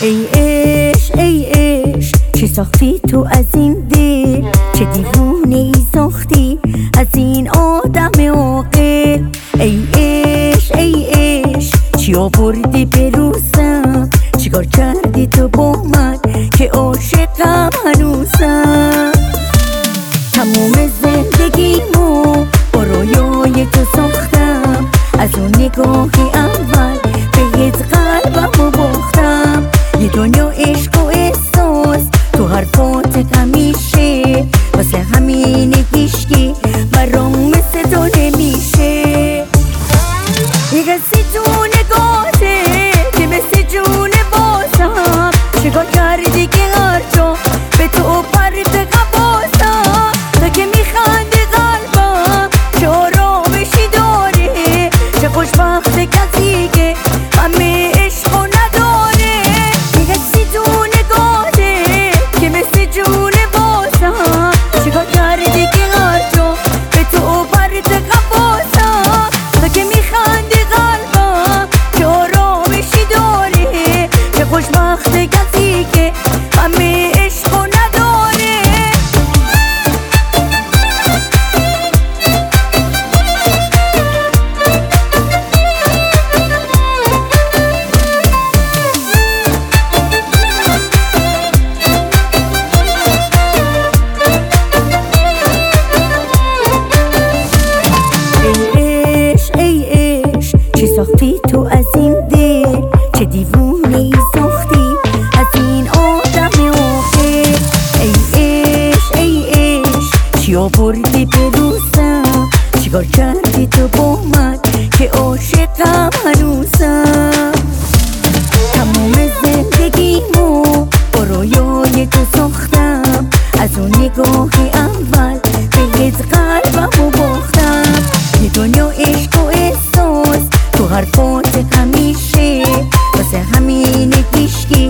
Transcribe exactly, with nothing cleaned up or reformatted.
ای عشق ای عشق چی ساختی تو از این دل، چه دیوونه ای ساختی از این آدم عاقل. ای عشق ای عشق چی آوردی به روزم، چیکار کردی تو با من که عاشقم هنوزم. تموم زندگیمو با رویای تو ساختم، از اون نگاه اول بهت قلبمو باختم. یه دنیا عشق و احساس تو حرفات همیشه، واسه همینه هیچکی برام مثل تو نمیشه. یه کسی تو نگاهته که مثل جون بازم، چیکار کردی که هر جا به تو پرت قبازم. تا که میخندی قلبم چه آرامشی داره، چه خوشبخت کسی که همه عشقو نداره. یه کسی تو نگاهته که مثل جون بازم، چیکار کردی که هر جا به تو پرت قبازم. تا که میخندی قلبم چه آرامشی داره، چه خوشبخت کسی که همه عشقو نداره. چی ساختی تو از این دل، چه دیوونه ای ساختی از این آدم عاقل. ای عشق ای عشق چی آوردی به روزم، چیکار کردی تو با من که عاشقم هنوزم. تموم زندگیمو با رویای تو ساختم، از اون نگاه اول بهت قلبمو باختم. یه دنیا عشق و احساس تو حرفات همیشه، واسه همینه هیچکی